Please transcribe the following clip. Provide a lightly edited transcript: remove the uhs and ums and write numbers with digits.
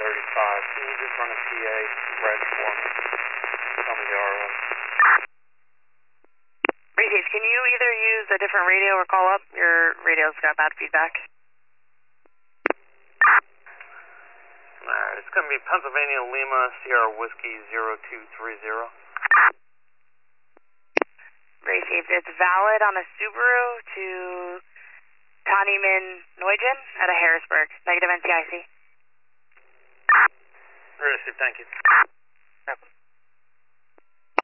Can you just run a PA red for me? Tell me the RO. Receive, can you either use a different radio or call up? Your radio's got bad feedback. Alright, it's going to be Pennsylvania Lima Sierra Whiskey 0230. Received. It's valid on a Subaru to Tanimin Neugen out of Harrisburg. Negative NCIC. Received, thank you.